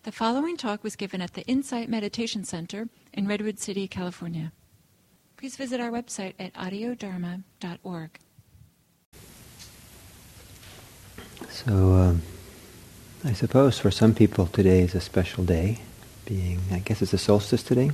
The following talk was given at the Insight Meditation Center in Redwood City, California. Please visit our website at audiodharma.org. So, I suppose for some people today is a special day, I guess it's a solstice today.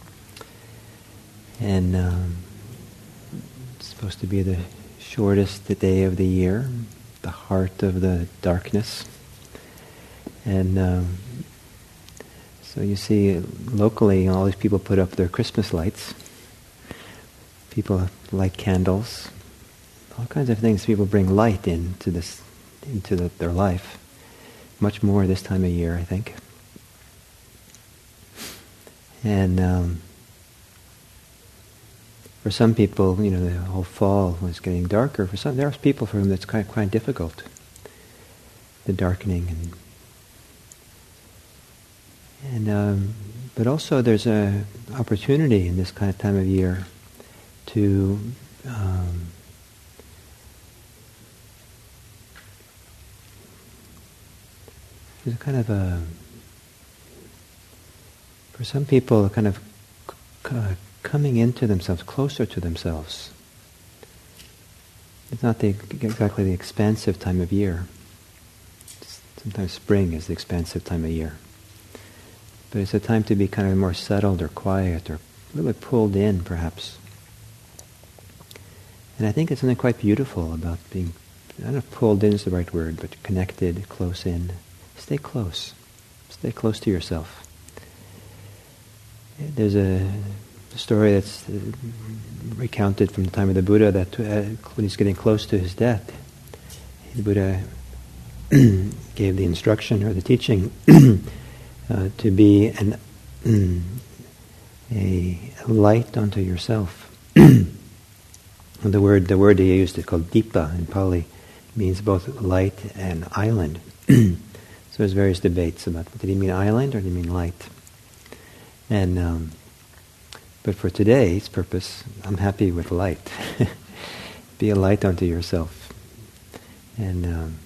And it's supposed to be the shortest day of the year, the heart of the darkness. And so you see, locally, all these people put up their Christmas lights. People light candles, all kinds of things. People bring light into their life. Much more this time of year, I think. And for some people, the whole fall was getting darker. For some, there are people for whom that's quite difficult. The darkening but also there's an opportunity in this kind of time of year to there's a kind of for some people, a kind of coming into themselves, closer to themselves. It's not exactly the expansive time of year. Sometimes spring is the expansive time of year. But it's a time to be kind of more settled or quiet or a little bit pulled in, perhaps. And I think it's something quite beautiful about being, I don't know if pulled in is the right word, but connected, close in. Stay close. Stay close to yourself. There's a story that's recounted from the time of the Buddha that when he's getting close to his death, the Buddha gave the instruction or the teaching to be a light unto yourself. The word he used is called Dipa in Pali, means both light and island. So there's various debates about, did he mean island or did he mean light? And but for today's purpose, I'm happy with light. Be a light unto yourself. And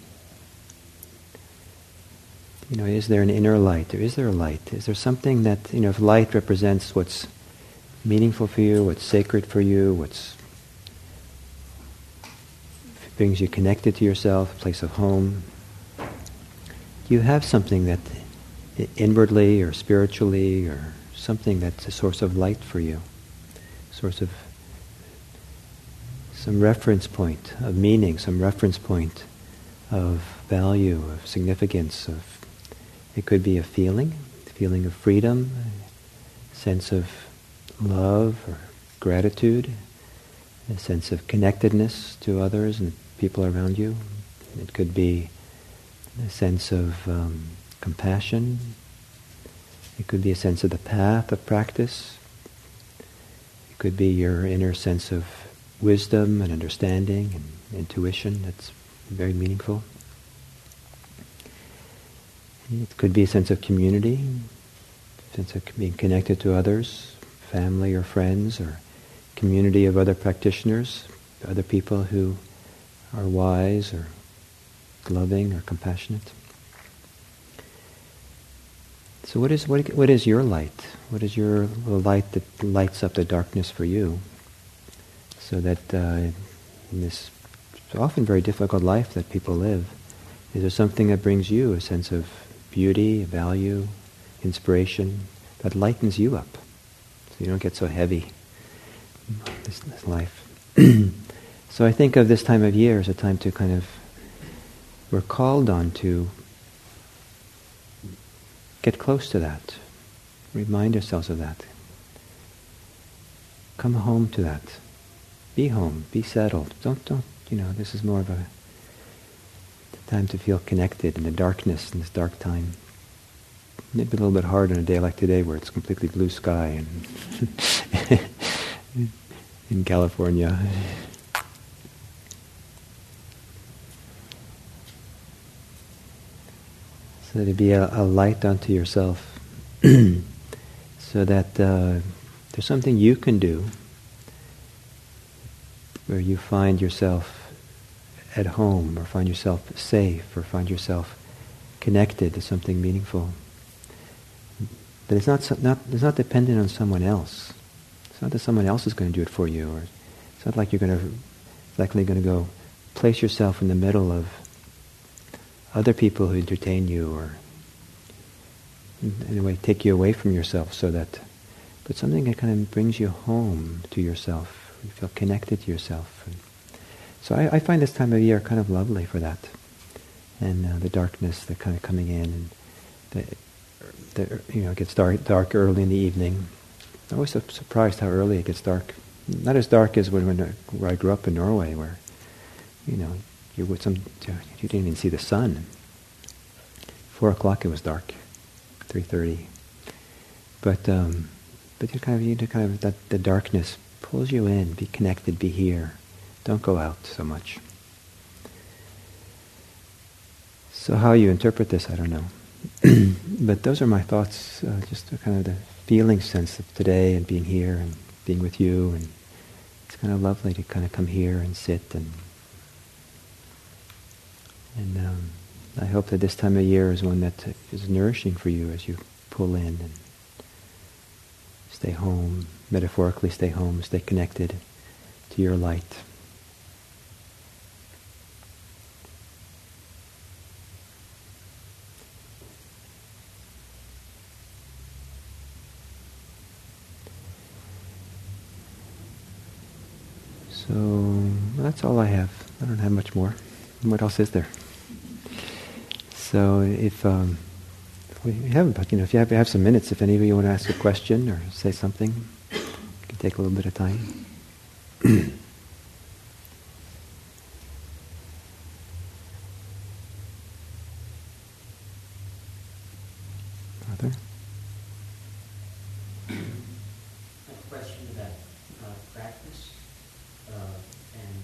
is there an inner light, or is there a light? Is there something that, if light represents what's meaningful for you, what's sacred for you, what's brings you connected to yourself, a place of home, do you have something that inwardly or spiritually or something that's a source of light for you, source of some reference point of meaning, some reference point of value, of significance, it could be a feeling of freedom, a sense of love or gratitude, a sense of connectedness to others and people around you. It could be a sense of compassion. It could be a sense of the path of practice. It could be your inner sense of wisdom and understanding and intuition that's very meaningful. It could be a sense of community, a sense of being connected to others, family or friends, or community of other practitioners, other people who are wise or loving or compassionate. So what is your light? What is your light that lights up the darkness for you? So that in this often very difficult life that people live, is there something that brings you a sense of beauty, value, inspiration, that lightens you up so you don't get so heavy this life? So I think of this time of year as a time to we're called on to get close to that. Remind ourselves of that. Come home to that. Be home. Be settled. Don't. This is more of a time to feel connected in the darkness, in this dark time. Maybe a little bit hard on a day like today where it's completely blue sky and in California. So to be a light unto yourself, so that there's something you can do where you find yourself at home, or find yourself safe, or find yourself connected to something meaningful. But it's not dependent on someone else. It's not that someone else is going to do it for you, or it's not like you're likely going to go place yourself in the middle of other people who entertain you, or in a way take you away from yourself, but something that kind of brings you home to yourself. You feel connected to yourself. And so I find this time of year kind of lovely for that, and the darkness, the kind of coming in, and it gets dark early in the evening. I'm always surprised how early it gets dark. Not as dark as where I grew up in Norway, where you didn't even see the sun. 4 o'clock it was dark, 3:30. But the darkness pulls you in. Be connected. Be here. Don't go out so much. So how you interpret this, I don't know. But those are my thoughts. Just kind of the feeling sense of today and being here and being with you, and it's kind of lovely to kind of come here and sit and I hope that this time of year is one that is nourishing for you as you pull in and stay home, metaphorically stay home, stay connected to your light. So that's all I have. I don't have much more. What else is there? So if we haven't, but if you have some minutes, if any of you want to ask a question or say something, it can take a little bit of time. Father? A question about practice, and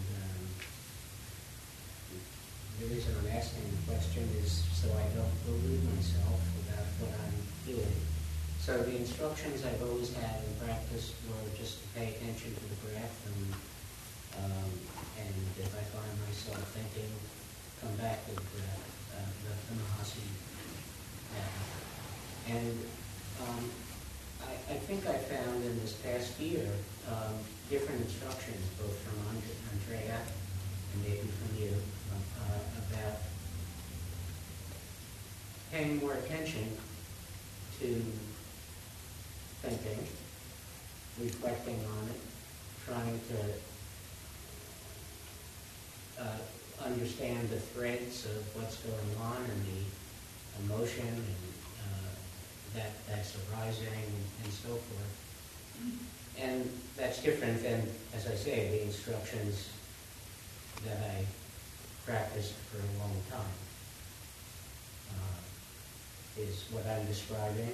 the reason I'm asking the question is so I don't delude myself about what I'm doing. So the instructions I've always had in practice were just to pay attention to the breath, and if I find myself thinking, come back to the breath, the Mahasi method. And I think I found in this past year different instructions, both from Andrea and maybe from you, about paying more attention to thinking, reflecting on it, trying to understand the threads of what's going on and the emotion and that's arising and so forth. And that's different than, as I say, the instructions that I practiced for a long time. Is what I'm describing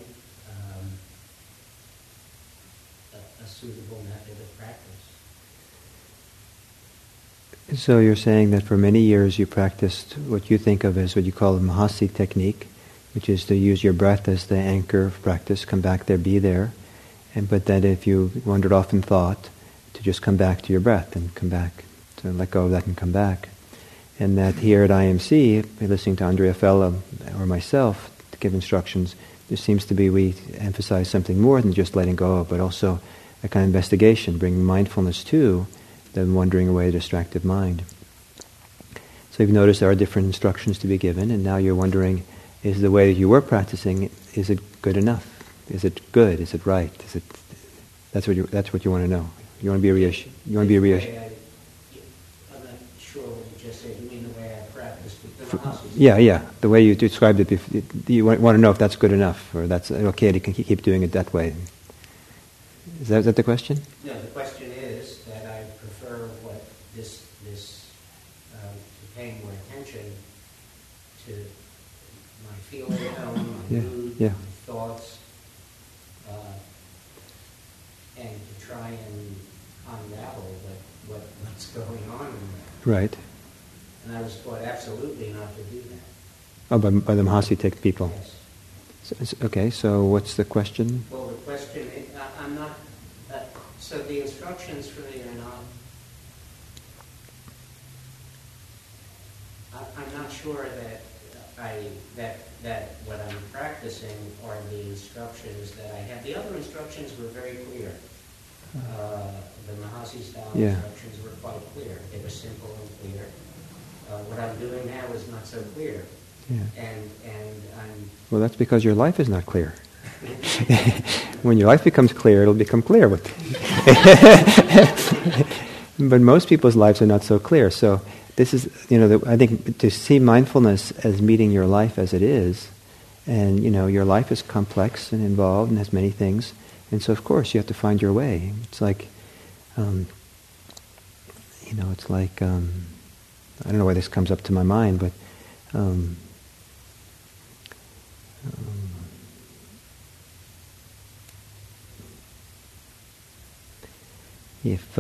a suitable method of practice? So you're saying that for many years you practiced what you think of as what you call the Mahasi technique, which is to use your breath as the anchor of practice, come back there, be there, but that if you wandered off in thought, to just come back to your breath and come back, to let go of that and come back. And that here at IMC, listening to Andrea Fella or myself to give instructions, there seems to be we emphasize something more than just letting go, but also a kind of investigation, bringing mindfulness to the wandering away distracted mind. So you've noticed there are different instructions to be given, and now you're wondering, is the way that you were practicing, is it good enough? Is it good? Is it right? Is it? That's what you want to know. You want to be reassured. I'm not sure what you just said. You mean the way I practiced with the Mahasi? Yeah. The way you described it, you want to know if that's good enough, or that's okay to keep doing it that way. Is that the question? No, the question is that I prefer what this paying more attention to my feeling tone, my mood, my thoughts, and to try and unravel what's going on in there. Right. And I was taught absolutely not to do that. Oh, by the Mahasi people. Yes. Okay, so what's the question? Well, the question is, I'm not. So the instructions really are not. I'm not sure that that what I'm practicing are the instructions that I have. The other instructions were very clear. The Mahasi style instructions were quite clear. They were simple and clear. What I'm doing now is not so clear. Yeah. And I'm... Well, that's because your life is not clear. When your life becomes clear, it'll become clear. But most people's lives are not so clear. So this is, I think to see mindfulness as meeting your life as it is, and, your life is complex and involved and has many things, and so of course you have to find your way. It's like, it's like, I don't know why this comes up to my mind, but if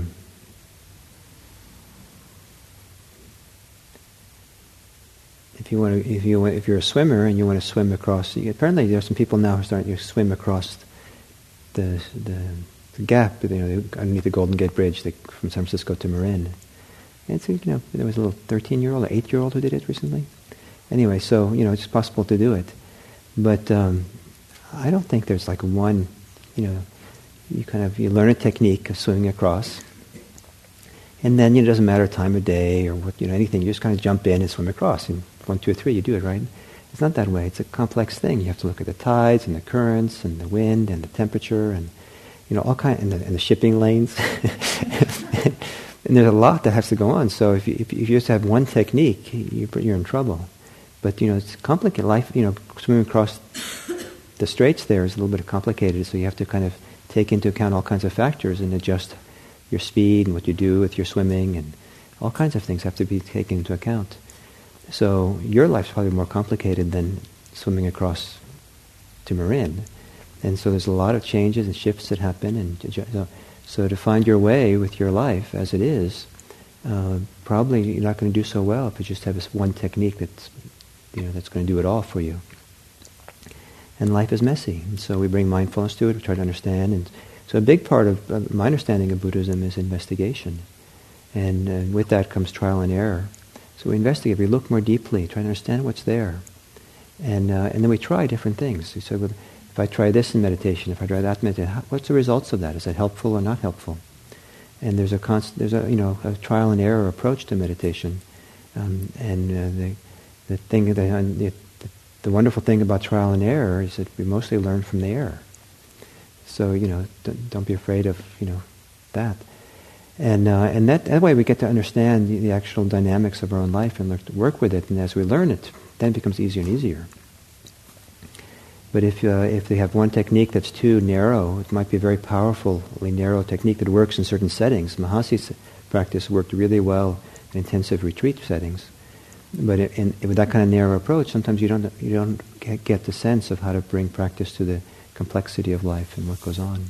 you're a swimmer and you want to swim across, apparently there are some people now who are starting to swim across the gap, underneath the Golden Gate Bridge from San Francisco to Marin. And so, there was a little 13-year-old or 8-year-old who did it recently. Anyway, so, it's possible to do it. But I don't think there's like one, you learn a technique of swimming across. And then, it doesn't matter time of day or what, anything. You just kind of jump in and swim across. And 1, 2, or 3, you do it, right? It's not that way. It's a complex thing. You have to look at the tides and the currents and the wind and the temperature and, all kind, and the shipping lanes. And there's a lot that has to go on. So if you just have one technique, you're in trouble. But, it's complicated. Life, swimming across the straits there is a little bit complicated. So you have to kind of take into account all kinds of factors and adjust your speed and what you do with your swimming, and all kinds of things have to be taken into account. So your life's probably more complicated than swimming across to Marin. And so there's a lot of changes and shifts that happen. And so to find your way with your life as it is, probably you're not going to do so well if you just have this one technique that's going to do it all for you. And life is messy. And so we bring mindfulness to it, we try to understand. And so a big part of my understanding of Buddhism is investigation. And with that comes trial and error. So we investigate, we look more deeply, try to understand what's there. And then we try different things. So if I try this in meditation, if I try that in meditation, what's the results of that? Is that helpful or not helpful? And there's a trial and error approach to meditation. The wonderful thing about trial and error is that we mostly learn from the error. So, don't be afraid of, that. And that way we get to understand the actual dynamics of our own life and learn to work with it. And as we learn it, then it becomes easier and easier. But if they have one technique that's too narrow, it might be a very powerfully narrow technique that works in certain settings. Mahasi's practice worked really well in intensive retreat settings. But with that kind of narrow approach, sometimes you don't get the sense of how to bring practice to the complexity of life and what goes on.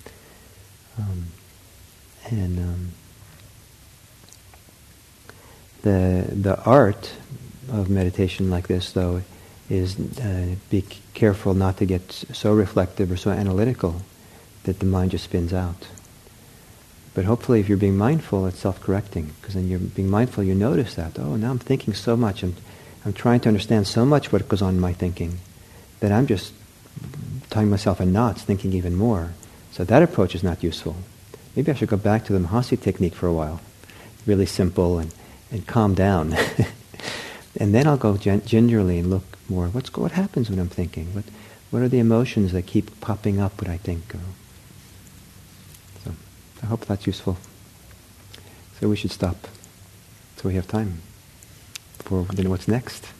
The art of meditation like this, though, is be careful not to get so reflective or so analytical that the mind just spins out. But hopefully if you're being mindful, it's self-correcting, because then you're being mindful, you notice that, now I'm thinking so much, I'm trying to understand so much what goes on in my thinking, that I'm just tying myself in knots, thinking even more. So that approach is not useful. Maybe I should go back to the Mahasi technique for a while, really simple and calm down. And then I'll go gingerly and look more, what happens when I'm thinking? What are the emotions that keep popping up when I think? So I hope that's useful. So we should stop, so we have time for what's next.